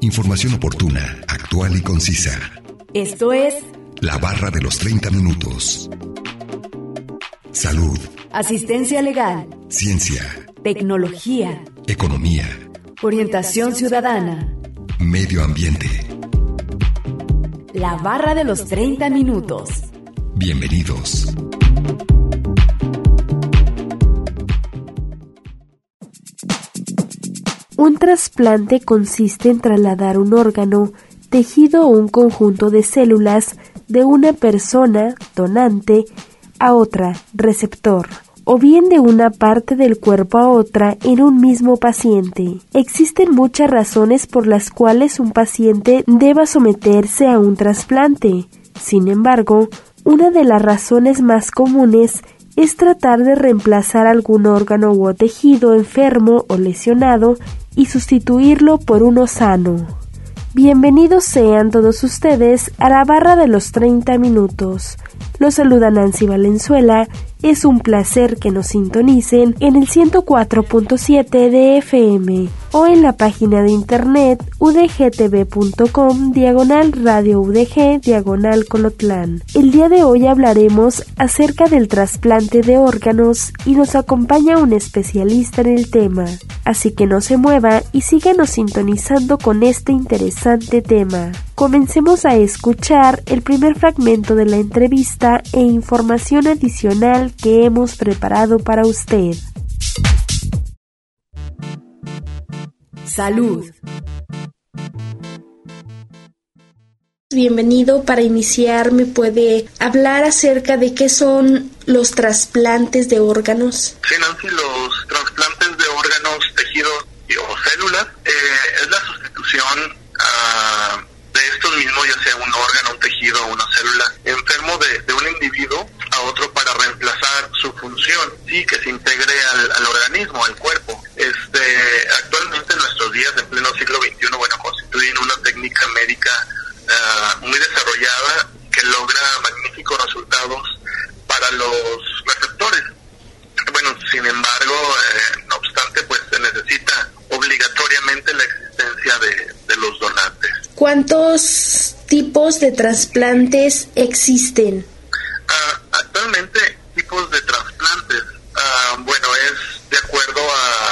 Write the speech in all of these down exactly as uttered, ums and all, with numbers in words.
Información oportuna, actual y concisa. Esto es La Barra de los treinta minutos. Salud. Asistencia legal. Ciencia. Tecnología. Economía. Orientación ciudadana. Medio ambiente. La Barra de los treinta minutos. Bienvenidos. Un trasplante consiste en trasladar un órgano, tejido o un conjunto de células de una persona, donante, a otra, receptor, o bien de una parte del cuerpo a otra en un mismo paciente. Existen muchas razones por las cuales un paciente deba someterse a un trasplante. Sin embargo, una de las razones más comunes es tratar de reemplazar algún órgano o tejido enfermo o lesionado y sustituirlo por uno sano. Bienvenidos sean todos ustedes a la Barra de los treinta minutos. Los saluda Nancy Valenzuela. Es un placer que nos sintonicen en el ciento cuatro punto siete de F M o en la página de internet udgtv.com diagonal radio udg diagonal colotlán. El día de hoy hablaremos acerca del trasplante de órganos y nos acompaña un especialista en el tema. Así que no se mueva y síganos sintonizando con este interesante tema. Comencemos a escuchar el primer fragmento de la entrevista e información adicional que hemos preparado para usted. Salud. Bienvenido. Para iniciar, ¿me puede hablar acerca de qué son los trasplantes de órganos? Sí, Nancy, los trasplantes de órganos, tejidos y, o células eh, es la sustitución uh, de estos mismos, ya sea un órgano, un tejido o una célula enfermo de, de un individuo a otro para reemplazar su función, sí, que se integre al, al organismo, al cuerpo. Este, actualmente en nuestros días, en pleno siglo veintiuno, bueno, constituyen una técnica médica uh, muy desarrollada que logra magníficos resultados para los receptores. Bueno, sin embargo, eh, no obstante, pues se necesita obligatoriamente la existencia de, de los donantes. ¿Cuántos tipos de trasplantes existen? Uh, actualmente, tipos de trasplantes, uh, bueno, es de acuerdo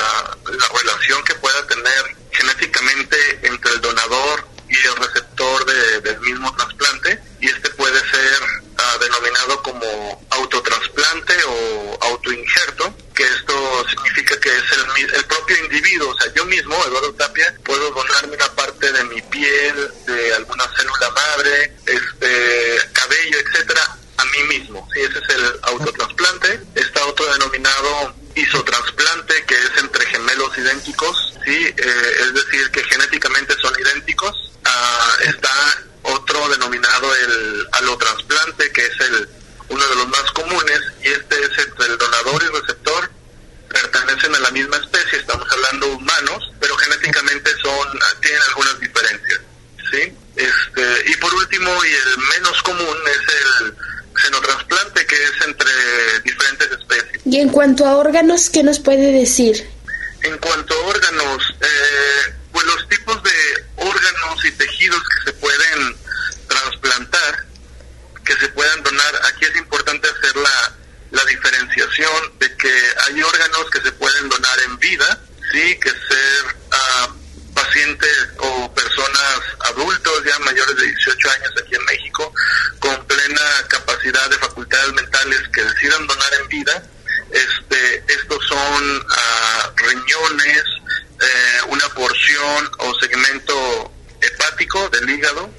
a la relación que pueda tener genéticamente entre el donador y el receptor de, del mismo trasplante, y este puede ser uh, denominado como autotrasplante o autoinjerto, que esto significa que es el, el propio individuo, o sea, yo mismo, Eduardo Tapia, puedo donarme una parte de mi piel, de alguna célula madre, este, cabello, etcétera, a mí mismo. Sí, ese es el autotrasplante. Está otro denominado isotrasplante, que es entre gemelos idénticos, sí, eh, es decir, que genéticamente son idénticos. Uh, está otro denominado el allotrasplante, que es el uno de los más comunes, y este es entre el donador y receptor, pertenecen a la misma especie, estamos hablando humanos, pero genéticamente son tienen algunas diferencias, ¿sí? Este, y por último, y el menos común, es el xenotrasplante, que es entre diferentes especies. Y en cuanto a órganos, ¿qué nos puede decir? En cuanto a órganos, eh, pues los tipos de órganos y tejidos que se pueden trasplantar, que se puedan donar, aquí es importante hacer la, la diferenciación de que hay órganos que se pueden donar en vida, sí, que ser uh, pacientes o personas adultos ya mayores de dieciocho años aquí en México, con plena capacidad de facultades mentales, que decidan donar en vida. Este, estos son uh, riñones, eh, una porción o segmento hepático del hígado,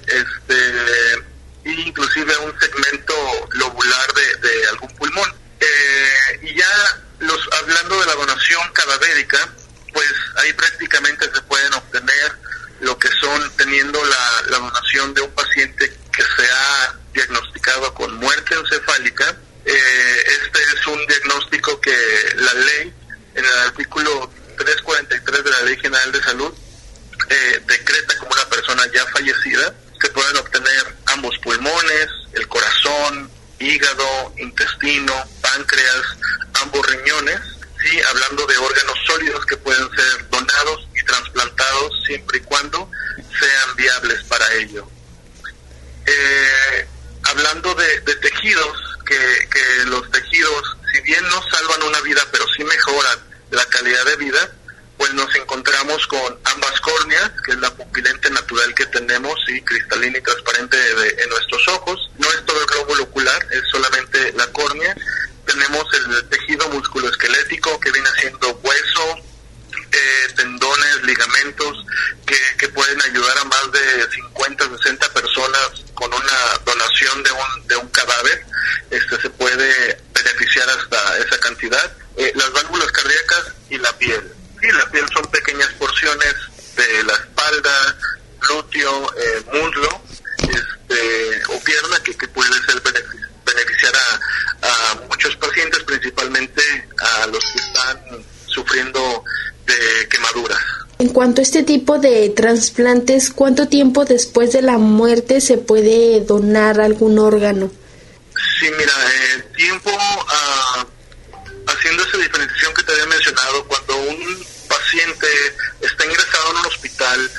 este, e inclusive un segmento lobular de, de algún pulmón. Eh, y ya los hablando de la donación cadavérica, pues ahí prácticamente se pueden obtener lo que son teniendo la, la donación de un paciente que se ha diagnosticado con muerte encefálica. Eh, este es un diagnóstico que la ley, en el artículo trescientos cuarenta y tres de la Ley General de Salud, eh, decreta como una persona ya fallecida. Se pueden obtener ambos pulmones, el corazón, hígado, intestino, páncreas, ambos riñones, sí, hablando de órganos sólidos que pueden ser donados y trasplantados siempre y cuando sean viables para ello. Eh, hablando de, de tejidos, que, que los tejidos, si bien no salvan una vida, pero sí mejoran la calidad de vida, pues nos encontramos con ambas córneas, que es la pupilente natural que tenemos, sí, cristalina y transparente de, de, en nuestros ojos. No es todo el glóbulo ocular, es solamente la córnea. Tenemos el tejido musculoesquelético, que viene siendo hueso, eh, tendones, ligamentos, que, que pueden ayudar a más de cincuenta, sesenta personas con una donación de un, de un cadáver. Este se puede beneficiar hasta esa cantidad. Eh, las válvulas cardíacas y la piel. Sí, la piel son pequeñas porciones de la espalda, glúteo, eh, muslo, este, o pierna, que, que puede ser benefic- beneficiar a, a muchos pacientes, principalmente a los que están sufriendo de quemaduras. En cuanto a este tipo de trasplantes, ¿cuánto tiempo después de la muerte se puede donar algún órgano? Sí, mira, el eh, tiempo, uh, haciendo esa diferenciación que te había mencionado, cuando un paciente está ingresado en un hospital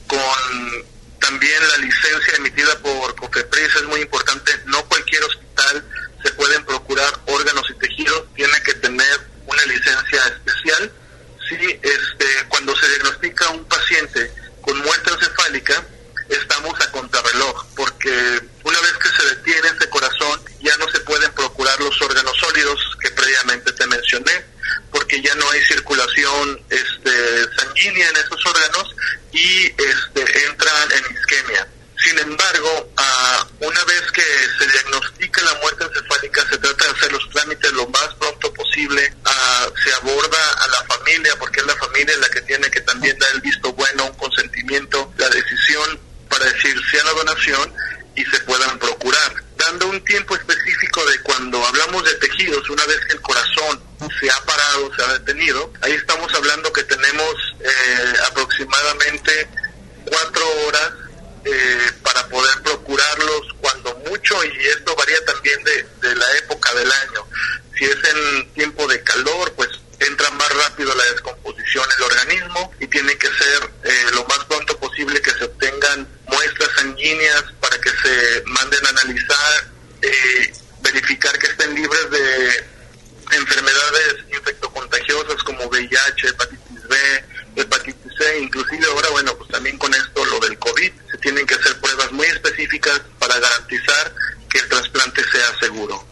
con también la licencia emitida por COFEPRIS, es muy importante, no cualquier hospital se pueden procurar órganos y tejidos, tiene que tener una licencia especial. Sí, este, cuando se diagnostica un paciente con muerte encefálica, estamos a contrarreloj, porque una vez que se detiene ese corazón, ya no se pueden procurar los órganos sólidos que previamente te mencioné, porque ya no hay circulación este, sanguínea en esos órganos y este, entran en isquemia. Sin embargo, uh, una vez que se diagnostica la muerte encefálica, se trata de hacer los trámites lo más pronto posible. Uh, se aborda a la familia, porque es la familia la que tiene que también dar el visto bueno, un consentimiento, la decisión para decir sí a la donación y se puedan procurar. Dando un tiempo específico de cuando hablamos de tejidos, una vez que el corazón se ha parado, se ha detenido, ahí estamos hablando que tenemos eh, aproximadamente cuatro horas eh, para poder procurarlos cuando mucho, y esto varía también de, de la época del año. Si es en tiempo de calor, pues entra más rápido la descomposición en el organismo y tiene que ser eh, lo más pronto posible que se obtengan muestras sanguíneas para que se manden a analizar, eh, verificar que estén libres de enfermedades infectocontagiosas como V I H, hepatitis B, hepatitis C, inclusive ahora, bueno, pues también con esto, lo del COVID, se tienen que hacer pruebas muy específicas para garantizar que el trasplante sea seguro.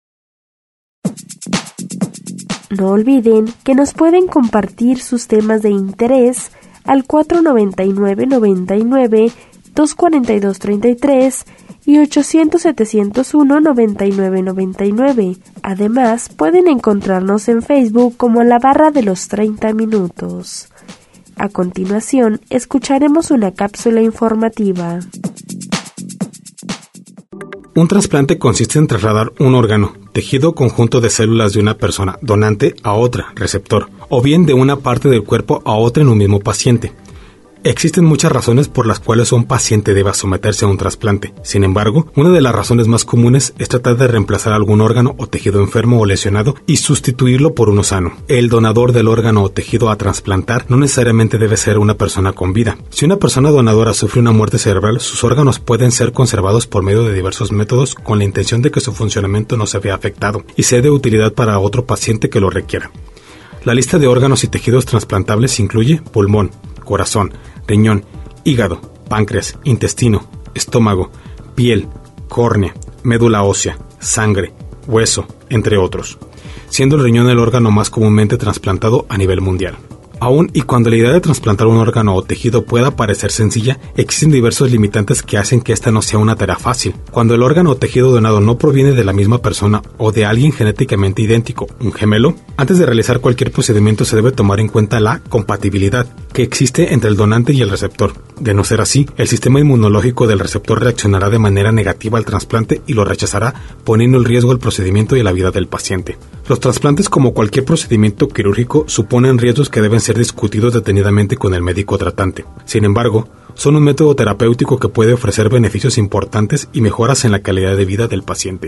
No olviden que nos pueden compartir sus temas de interés al cuatro noventa y nueve, noventa y nueve, doscientos cuarenta y dos, treinta y tres y ochocientos, setecientos uno, noventa y nueve, noventa y nueve. Además, pueden encontrarnos en Facebook como La Barra de los treinta Minutos. A continuación, escucharemos una cápsula informativa. Un trasplante consiste en trasladar un órgano, tejido o conjunto de células de una persona donante a otra, receptor, o bien de una parte del cuerpo a otra en un mismo paciente. Existen muchas razones por las cuales un paciente deba someterse a un trasplante. Sin embargo, una de las razones más comunes es tratar de reemplazar algún órgano o tejido enfermo o lesionado y sustituirlo por uno sano. El donador del órgano o tejido a trasplantar no necesariamente debe ser una persona con vida. Si una persona donadora sufre una muerte cerebral, sus órganos pueden ser conservados por medio de diversos métodos con la intención de que su funcionamiento no se vea afectado y sea de utilidad para otro paciente que lo requiera. La lista de órganos y tejidos trasplantables incluye pulmón, corazón, riñón, hígado, páncreas, intestino, estómago, piel, córnea, médula ósea, sangre, hueso, entre otros, siendo el riñón el órgano más comúnmente trasplantado a nivel mundial. Aún y cuando la idea de trasplantar un órgano o tejido pueda parecer sencilla, existen diversos limitantes que hacen que esta no sea una tarea fácil. Cuando el órgano o tejido donado no proviene de la misma persona o de alguien genéticamente idéntico, un gemelo, antes de realizar cualquier procedimiento se debe tomar en cuenta la compatibilidad que existe entre el donante y el receptor. De no ser así, el sistema inmunológico del receptor reaccionará de manera negativa al trasplante y lo rechazará, poniendo en riesgo el procedimiento y la vida del paciente. Los trasplantes, como cualquier procedimiento quirúrgico, suponen riesgos que deben ser discutidos detenidamente con el médico tratante. Sin embargo, son un método terapéutico que puede ofrecer beneficios importantes y mejoras en la calidad de vida del paciente.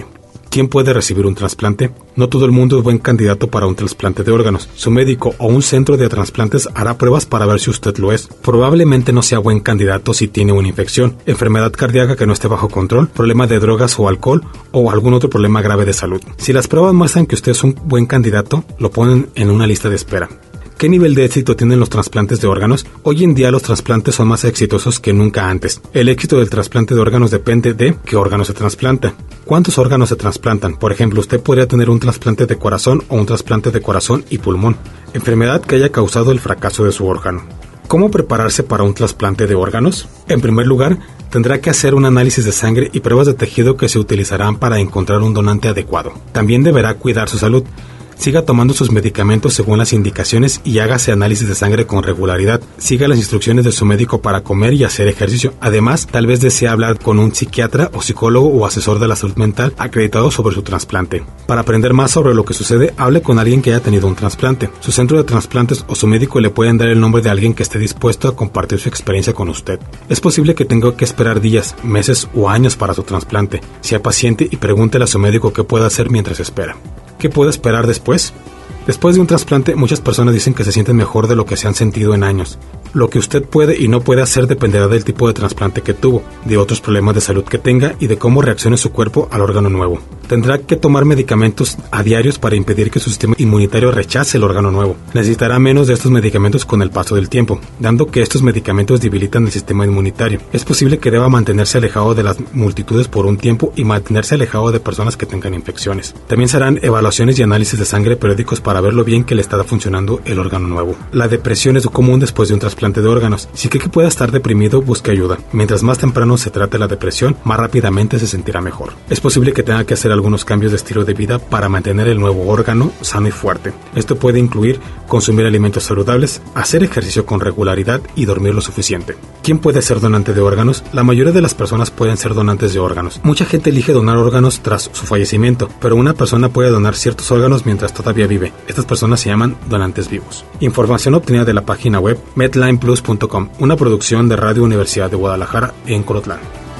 ¿Quién puede recibir un trasplante? No todo el mundo es buen candidato para un trasplante de órganos. Su médico o un centro de trasplantes hará pruebas para ver si usted lo es. Probablemente no sea buen candidato si tiene una infección, enfermedad cardíaca que no esté bajo control, problema de drogas o alcohol o algún otro problema grave de salud. Si las pruebas muestran que usted es un buen candidato, lo ponen en una lista de espera. ¿Qué nivel de éxito tienen los trasplantes de órganos? Hoy en día los trasplantes son más exitosos que nunca antes. El éxito del trasplante de órganos depende de qué órgano se trasplanta. ¿Cuántos órganos se trasplantan? Por ejemplo, usted podría tener un trasplante de corazón o un trasplante de corazón y pulmón. Enfermedad que haya causado el fracaso de su órgano. ¿Cómo prepararse para un trasplante de órganos? En primer lugar, tendrá que hacer un análisis de sangre y pruebas de tejido que se utilizarán para encontrar un donante adecuado. También deberá cuidar su salud. Siga tomando sus medicamentos según las indicaciones y hágase análisis de sangre con regularidad. Siga las instrucciones de su médico para comer y hacer ejercicio. Además, tal vez desee hablar con un psiquiatra o psicólogo o asesor de la salud mental acreditado sobre su trasplante. Para aprender más sobre lo que sucede, hable con alguien que haya tenido un trasplante. Su centro de trasplantes o su médico le pueden dar el nombre de alguien que esté dispuesto a compartir su experiencia con usted. Es posible que tenga que esperar días, meses o años para su trasplante. Sea paciente y pregúntele a su médico qué puede hacer mientras espera. ¿Qué puede esperar después? Después de un trasplante, muchas personas dicen que se sienten mejor de lo que se han sentido en años. Lo que usted puede y no puede hacer dependerá del tipo de trasplante que tuvo, de otros problemas de salud que tenga y de cómo reaccione su cuerpo al órgano nuevo. Tendrá que tomar medicamentos a diarios para impedir que su sistema inmunitario rechace el órgano nuevo. Necesitará menos de estos medicamentos con el paso del tiempo, dando que estos medicamentos debilitan el sistema inmunitario. Es posible que deba mantenerse alejado de las multitudes por un tiempo y mantenerse alejado de personas que tengan infecciones. También se harán evaluaciones y análisis de sangre periódicos para ver lo bien que le está funcionando el órgano nuevo. La depresión es común después de un trasplante de órganos. Si cree que pueda estar deprimido, busque ayuda. Mientras más temprano se trate la depresión, más rápidamente se sentirá mejor. Es posible que tenga que hacer algunos cambios de estilo de vida para mantener el nuevo órgano sano y fuerte. Esto puede incluir consumir alimentos saludables, hacer ejercicio con regularidad y dormir lo suficiente. ¿Quién puede ser donante de órganos? La mayoría de las personas pueden ser donantes de órganos. Mucha gente elige donar órganos tras su fallecimiento, pero una persona puede donar ciertos órganos mientras todavía vive. Estas personas se llaman donantes vivos. Información obtenida de la página web medline plus punto com, una producción de Radio Universidad de Guadalajara en Colotlán.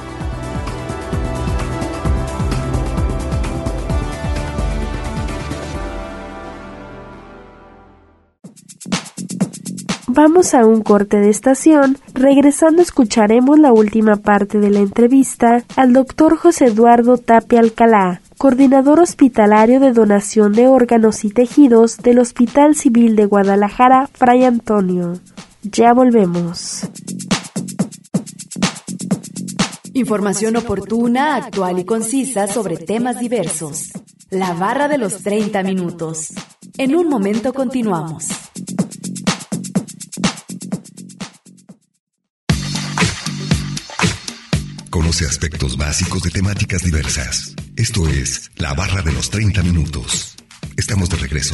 Vamos a un corte de estación. Regresando escucharemos la última parte de la entrevista al doctor José Eduardo Tapia Alcalá, coordinador hospitalario de donación de órganos y tejidos del Hospital Civil de Guadalajara, Fray Antonio. Ya volvemos. Información oportuna, actual y concisa sobre temas diversos. La barra de los treinta minutos. En un momento continuamos. Conoce aspectos básicos de temáticas diversas. Esto es La Barra de los treinta minutos. Estamos de regreso.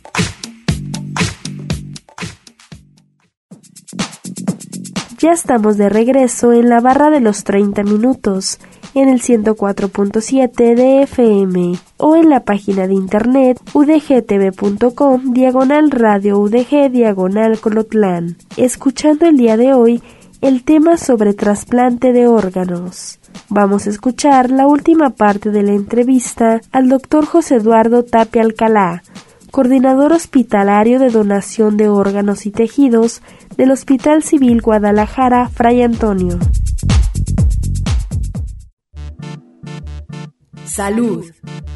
Ya estamos de regreso en La Barra de los treinta minutos, en el ciento cuatro punto siete de F M o en la página de internet udgtv.com diagonal radio udg diagonal Colotlán, escuchando el día de hoy el tema sobre trasplante de órganos. Vamos a escuchar la última parte de la entrevista al doctor José Eduardo Tapia Alcalá, coordinador hospitalario de donación de órganos y tejidos del Hospital Civil Guadalajara, Fray Antonio. Salud.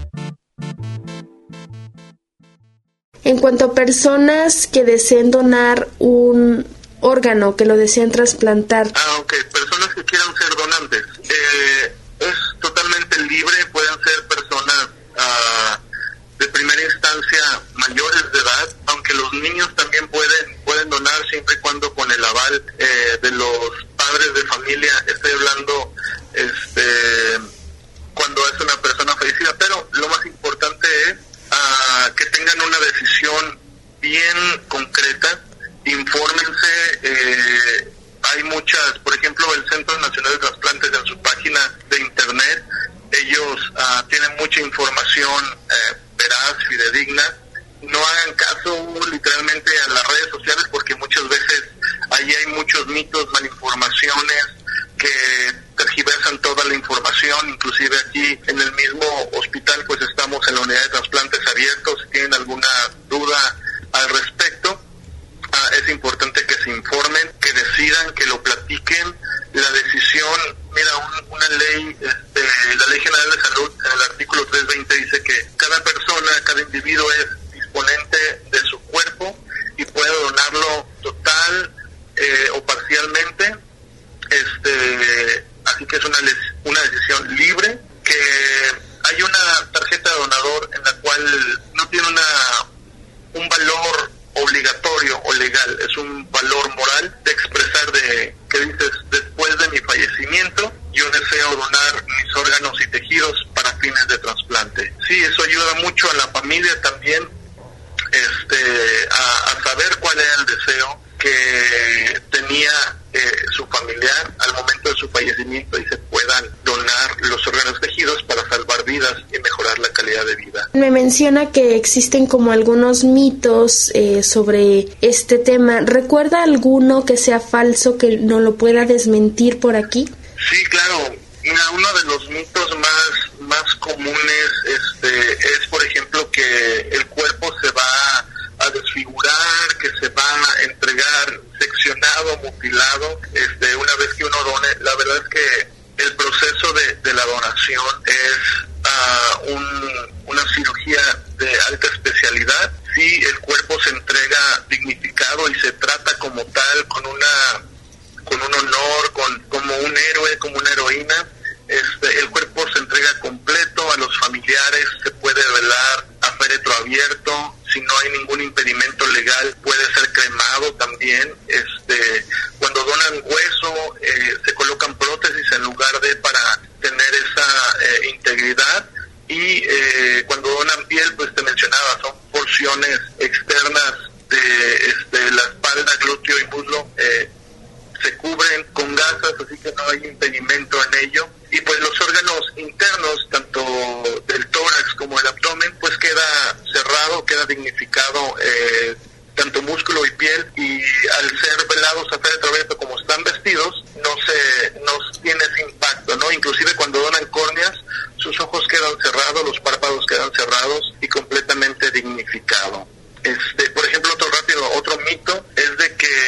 En cuanto a personas que deseen donar un órgano, que lo desean trasplantar. Ah, ok. Personas que quieran ser donantes. Eh, es totalmente libre, pueden ser personas uh, de primera instancia mayores de edad, aunque los niños también pueden pueden donar siempre y cuando con el aval eh, de los padres de familia. Estoy hablando este cuando es una persona fallecida, pero lo más importante es uh, que tengan una decisión bien concreta. Infórmense, eh, hay muchas, por ejemplo, el Centro Nacional de Trasplantes en su página de internet, ellos uh, tienen mucha información eh, veraz, fidedigna. No hagan caso literalmente a las redes sociales porque muchas veces ahí hay muchos mitos, malinformaciones que tergiversan toda la información, inclusive aquí en el mismo hospital pues estamos en la unidad de trasplantes abiertos. Si tienen alguna duda al respecto, ah, es importante que se informen, que decidan, que lo platiquen. La decisión, mira, un, una ley, este, la Ley General de Salud, en el artículo trescientos veinte dice que cada persona, cada individuo es disponente de su cuerpo y puede donarlo total eh, o parcialmente. Este, así que es una, una decisión libre, que hay una tarjeta de donador en la cual no tiene una un valor obligatorio o legal, es un valor moral de expresar de que dices: después de mi fallecimiento yo deseo donar mis órganos y tejidos para fines de trasplante. Sí, eso ayuda mucho a la familia también, este, a, a saber cuál era el deseo que tenía eh, su familiar al momento de su fallecimiento y se puedan donar los órganos tejidos para salvar vidas y mejorar la calidad de vida. Me menciona que existen como algunos mitos eh, sobre este tema. ¿Recuerda alguno que sea falso que no lo pueda desmentir por aquí? Sí, claro. Mira, uno de los mitos más, más comunes este, es, por ejemplo, que el cuerpo se va a desfigurar, que se va a entregar seccionado, mutilado, este, una vez que uno done. La verdad es que el proceso de, de la donación es uh, un, una cirugía de alta especialidad. Sí, el cuerpo se entrega dignificado y se trata como tal, con una con un honor, con como un héroe, como una heroína. Este, el cuerpo se entrega completo a los familiares, se puede velar a féretro abierto, si no hay ningún impedimento legal puede ser cremado también. Este, cuando donan hueso eh, se colocan prótesis en lugar de, para tener esa eh, integridad. Y eh, cuando donan piel, pues te mencionaba, son porciones externas de este, la espalda, glúteo y muslo, eh, se cubren con gasas, así que no hay impedimento en ello. Y pues los órganos internos, tanto del tórax como el abdomen, pues queda cerrado, queda dignificado, eh, tanto músculo y piel, y al ser velados a féretro abierto como están vestidos, no se no tiene ese impacto, ¿no? Inclusive cuando donan córneas, sus ojos quedan cerrados, los párpados quedan cerrados y completamente dignificado. Este, por ejemplo, otro rápido, otro mito es de que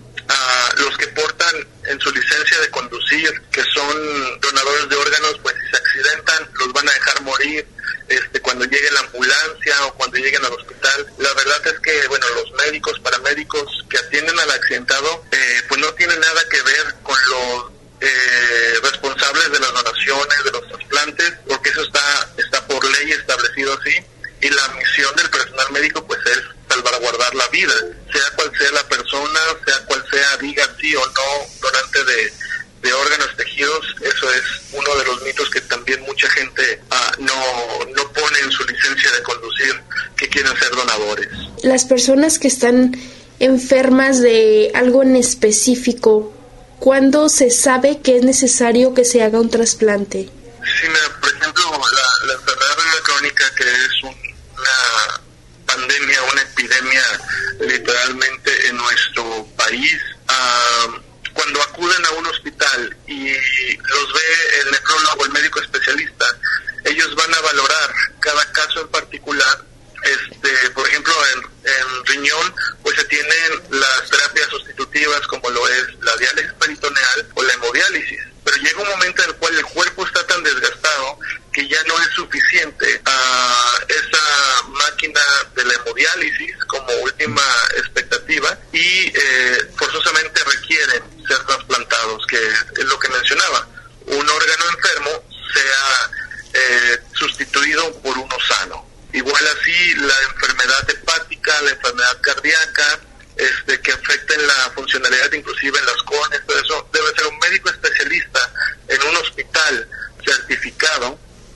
Uh, los que portan en su licencia de conducir, que son donadores de órganos, pues si se accidentan los van a dejar morir este, cuando llegue la ambulancia o cuando lleguen al hospital. La verdad es que, bueno, los médicos, paramédicos que atienden al accidentado, eh, pues no tienen nada que ver con los eh, responsables de las donaciones, de los trasplantes, porque eso está, está por ley establecido así, y la misión del personal médico pues es salvaguardar la vida, sea cual sea la persona, sea cual sea, diga sí o no, donante de, de órganos, tejidos. Eso es uno de los mitos que también mucha gente uh, no, no pone en su licencia de conducir, que quieren ser donadores. Las personas que están enfermas de algo en específico, ¿cuándo se sabe que es necesario que se haga un trasplante? Sí, mira, por ejemplo, la, la enfermedad renal crónica, que es un, una pandemia, una epidemia literalmente en nuestro país, uh, cuando acuden a un hospital y los ve el nefrólogo, el médico especialista, ellos van a valorar cada caso en particular. Este, por ejemplo, en, en riñón, pues se tienen las terapias sustitutivas como lo es la diálisis peritoneal o la hemodiálisis. Pero llega un momento en el cual el cuerpo está tan desgastado que ya no es suficiente a esa máquina de la hemodiálisis como última expectativa y eh, forzosamente requieren ser trasplantados, que es lo que mencionaba, un órgano enfermo sea eh, sustituido por uno sano. Igual así la enfermedad hepática, la enfermedad cardíaca, este, que afecten la funcionalidad inclusive en las córneas, todo eso, debe ser un médico especialista en un hospital certificado,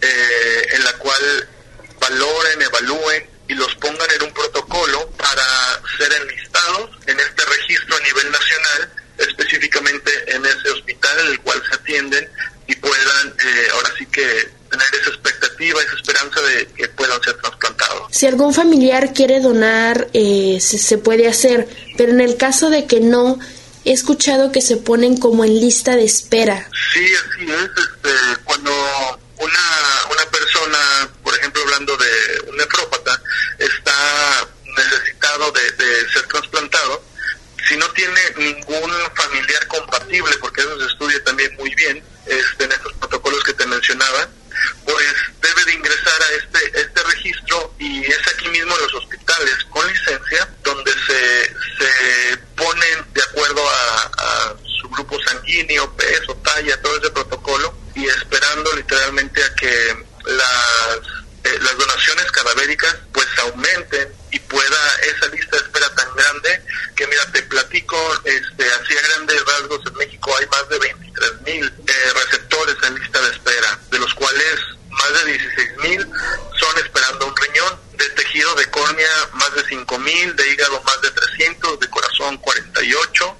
eh, en la cual valoren, evalúen y los pongan en un protocolo para ser enlistados en este registro a nivel nacional, específicamente en ese hospital en el cual se atienden y puedan eh, ahora sí que tener esa expectativa, esa esperanza de que puedan ser trasplantados. Si algún familiar quiere donar, eh, se, se puede hacer, pero en el caso de que no, he escuchado que se ponen como en lista de espera. Sí, así es. Este, cuando una, una persona, por ejemplo, hablando de un nefrópata, está necesitado de, de ser trasplantado, si no tiene ningún familiar compatible, porque eso se estudia también muy bien este, en estos protocolos que te mencionaba, pues debe de ingresar a este este registro, y es aquí mismo en los hospitales con licencia donde se se ponen de acuerdo a, a su grupo sanguíneo, peso, talla, todo ese protocolo, y esperando literalmente a que las eh, las donaciones cadavéricas pues aumenten y pueda esa lista de espera tan grande que, mira, te platico, este, así a grandes rasgos, en México hay más de veintitrés mil eh, receptores en lista de espera, de los cuales más de dieciséis mil son esperando un riñón, de tejido de córnea más de cinco mil, de hígado más de trescientos, de corazón cuarenta y ocho.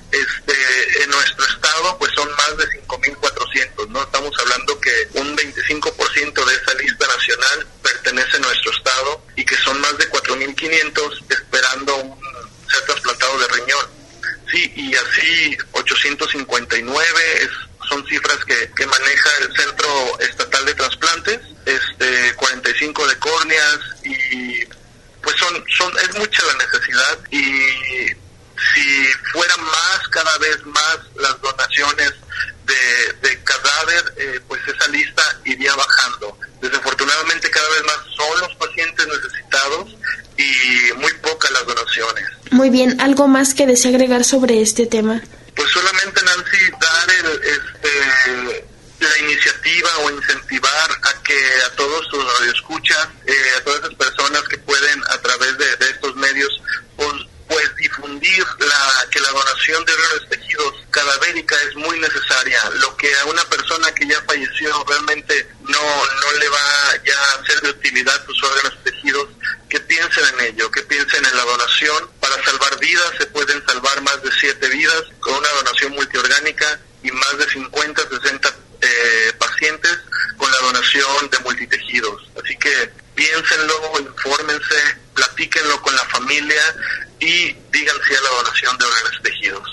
Este, en nuestro estado pues son más de cinco mil cuatrocientos, ¿no? Estamos hablando que un veinticinco por ciento de esa lista nacional pertenece a nuestro estado, y que son más de cuatro mil quinientos esperando un, ser trasplantado de riñón. Sí, y así ochocientos cincuenta y nueve es, son cifras que, que maneja el Centro Estatal de Trasplantes, este, cuarenta y cinco de córneas, y pues son, son, es mucha la necesidad, y si fuera más, cada vez más las donaciones de, de cadáver, eh, pues esa lista iría bajando. Desafortunadamente cada vez más son los pacientes necesitados y muy pocas las donaciones. Muy bien, ¿algo más que desea agregar sobre este tema? Pues solamente, Nancy, dar el, este, la iniciativa o incentivar a que a todos sus radioescuchas, eh, a todas esas personas que pueden a través de, de estos medios, pues, pues difundir la que la donación de órganos tejidos cadavérica es muy necesaria. Lo que a una persona que ya falleció realmente no no le va ya a ser de utilidad sus órganos tejidos, que piensen en ello, que piensen en la donación. Para salvar vidas se pueden salvar más de siete vidas con una donación multiorgánica, y más de cincuenta, sesenta eh, pacientes con la donación de multitejidos. Así que piénsenlo, infórmense, platíquenlo con la familia y digan sí a la donación de órganos tejidos.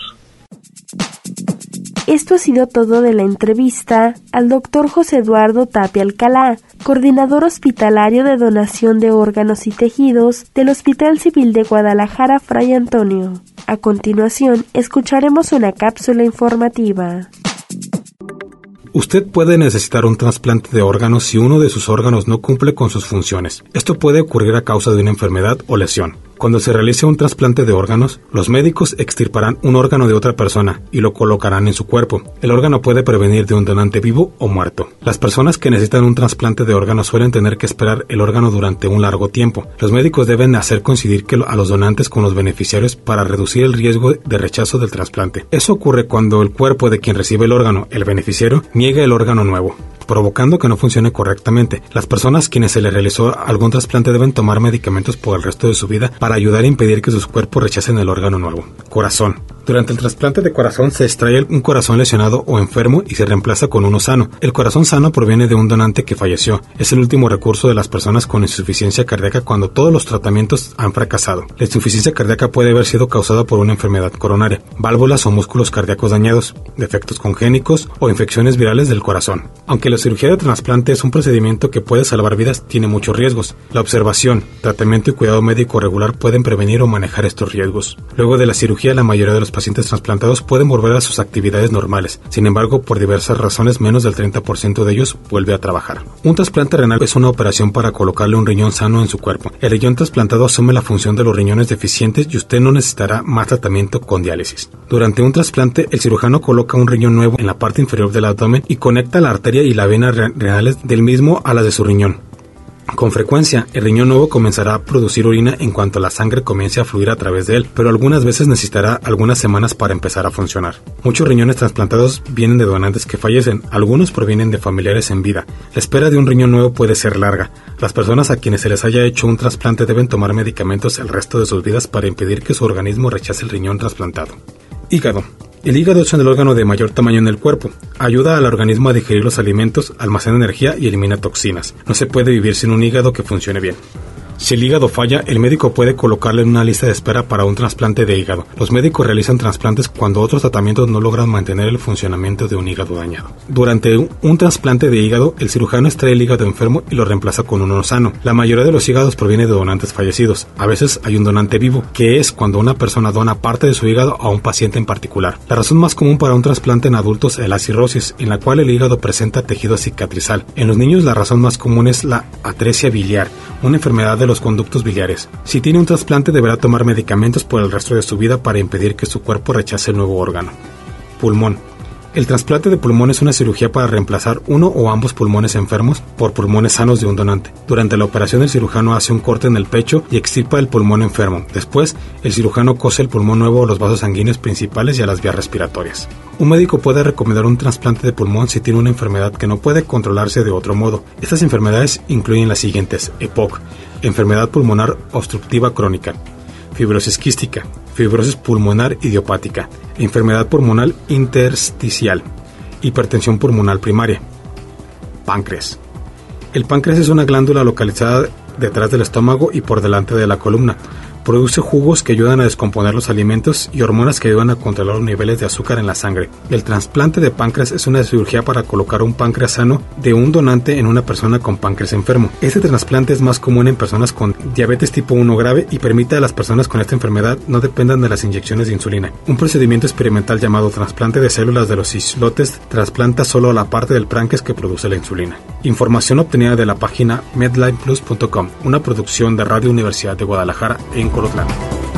Esto ha sido todo de la entrevista al doctor José Eduardo Tapia Alcalá, coordinador hospitalario de donación de órganos y tejidos del Hospital Civil de Guadalajara Fray Antonio. A continuación, escucharemos una cápsula informativa. Usted puede necesitar un trasplante de órganos si uno de sus órganos no cumple con sus funciones. Esto puede ocurrir a causa de una enfermedad o lesión. Cuando se realice un trasplante de órganos, los médicos extirparán un órgano de otra persona y lo colocarán en su cuerpo. El órgano puede prevenir de un donante vivo o muerto. Las personas que necesitan un trasplante de órganos suelen tener que esperar el órgano durante un largo tiempo. Los médicos deben hacer coincidir que a los donantes con los beneficiarios para reducir el riesgo de rechazo del trasplante. Eso ocurre cuando el cuerpo de quien recibe el órgano, el beneficiario, niega el órgano nuevo, provocando que no funcione correctamente. Las personas quienes se les realizó algún trasplante deben tomar medicamentos por el resto de su vida para ayudar a impedir que sus cuerpos rechacen el órgano nuevo. Corazón. Durante el trasplante de corazón se extrae un corazón lesionado o enfermo y se reemplaza con uno sano. El corazón sano proviene de un donante que falleció. Es el último recurso de las personas con insuficiencia cardíaca cuando todos los tratamientos han fracasado. La insuficiencia cardíaca puede haber sido causada por una enfermedad coronaria, válvulas o músculos cardíacos dañados, defectos congénicos o infecciones virales del corazón. Aunque la cirugía de trasplante es un procedimiento que puede salvar vidas, tiene muchos riesgos. La observación, tratamiento y cuidado médico regular pueden prevenir o manejar estos riesgos. Luego de la cirugía, la mayoría de los pacientes trasplantados pueden volver a sus actividades normales. Sin embargo, por diversas razones, menos del treinta por ciento de ellos vuelve a trabajar. Un trasplante renal es una operación para colocarle un riñón sano en su cuerpo. El riñón trasplantado asume la función de los riñones deficientes y usted no necesitará más tratamiento con diálisis. Durante un trasplante, el cirujano coloca un riñón nuevo en la parte inferior del abdomen y conecta la arteria y la vena renales del mismo a las de su riñón. Con frecuencia, el riñón nuevo comenzará a producir orina en cuanto la sangre comience a fluir a través de él, pero algunas veces necesitará algunas semanas para empezar a funcionar. Muchos riñones trasplantados vienen de donantes que fallecen, algunos provienen de familiares en vida. La espera de un riñón nuevo puede ser larga. Las personas a quienes se les haya hecho un trasplante deben tomar medicamentos el resto de sus vidas para impedir que su organismo rechace el riñón trasplantado. Hígado. El hígado es el órgano de mayor tamaño en el cuerpo. Ayuda al organismo a digerir los alimentos, almacena energía y elimina toxinas. No se puede vivir sin un hígado que funcione bien. Si el hígado falla, el médico puede colocarle en una lista de espera para un trasplante de hígado. Los médicos realizan trasplantes cuando otros tratamientos no logran mantener el funcionamiento de un hígado dañado. Durante un, un trasplante de hígado, el cirujano extrae el hígado enfermo y lo reemplaza con uno sano. La mayoría de los hígados proviene de donantes fallecidos. A veces hay un donante vivo, que es cuando una persona dona parte de su hígado a un paciente en particular. La razón más común para un trasplante en adultos es la cirrosis, en la cual el hígado presenta tejido cicatrizal. En los niños la razón más común es la atresia biliar, una enfermedad de los conductos biliares. Si tiene un trasplante deberá tomar medicamentos por el resto de su vida para impedir que su cuerpo rechace el nuevo órgano. Pulmón. El trasplante de pulmón es una cirugía para reemplazar uno o ambos pulmones enfermos por pulmones sanos de un donante. Durante la operación el cirujano hace un corte en el pecho y extirpa el pulmón enfermo. Después, el cirujano cose el pulmón nuevo a los vasos sanguíneos principales y a las vías respiratorias. Un médico puede recomendar un trasplante de pulmón si tiene una enfermedad que no puede controlarse de otro modo. Estas enfermedades incluyen las siguientes: E P O C, enfermedad pulmonar obstructiva crónica; fibrosis quística; fibrosis pulmonar idiopática; enfermedad pulmonar intersticial; hipertensión pulmonar primaria. Páncreas. El páncreas es una glándula localizada detrás del estómago y por delante de la columna. Produce jugos que ayudan a descomponer los alimentos y hormonas que ayudan a controlar los niveles de azúcar en la sangre. El trasplante de páncreas es una cirugía para colocar un páncreas sano de un donante en una persona con páncreas enfermo. Este trasplante es más común en personas con diabetes tipo uno grave y permite a las personas con esta enfermedad no dependan de las inyecciones de insulina. Un procedimiento experimental llamado trasplante de células de los islotes trasplanta solo la parte del páncreas que produce la insulina. Información obtenida de la página medline plus punto com, una producción de Radio Universidad de Guadalajara en Colotlán.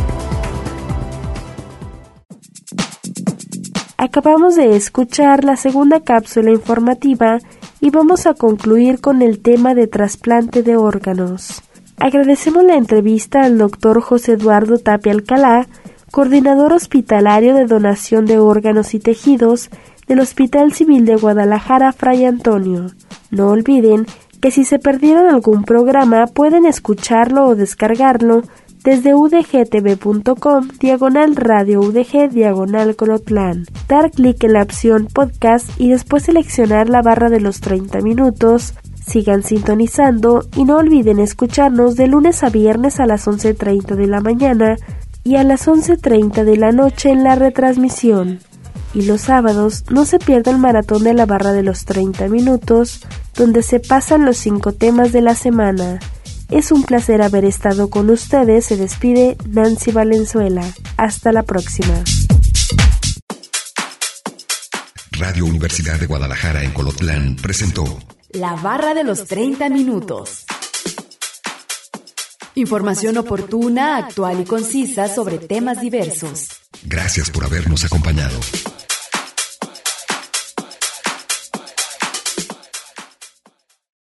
Acabamos de escuchar la segunda cápsula informativa y vamos a concluir con el tema de trasplante de órganos. Agradecemos la entrevista al doctor José Eduardo Tapia Alcalá, coordinador hospitalario de donación de órganos y tejidos del Hospital Civil de Guadalajara Fray Antonio. No olviden que si se perdieron algún programa pueden escucharlo o descargarlo desde udgtv.com, diagonal radio udg, diagonal Colotlán. Dar clic en la opción podcast y después seleccionar la barra de los treinta minutos. Sigan sintonizando y no olviden escucharnos de lunes a viernes a las once treinta de la mañana y a las once treinta de la noche en la retransmisión. Y los sábados no se pierda el maratón de la barra de los treinta minutos, donde se pasan los cinco temas de la semana. Es un placer haber estado con ustedes. Se despide Nancy Valenzuela. Hasta la próxima. Radio Universidad de Guadalajara en Colotlán presentó La barra de los treinta minutos. Información oportuna, actual y concisa sobre temas diversos. Gracias por habernos acompañado.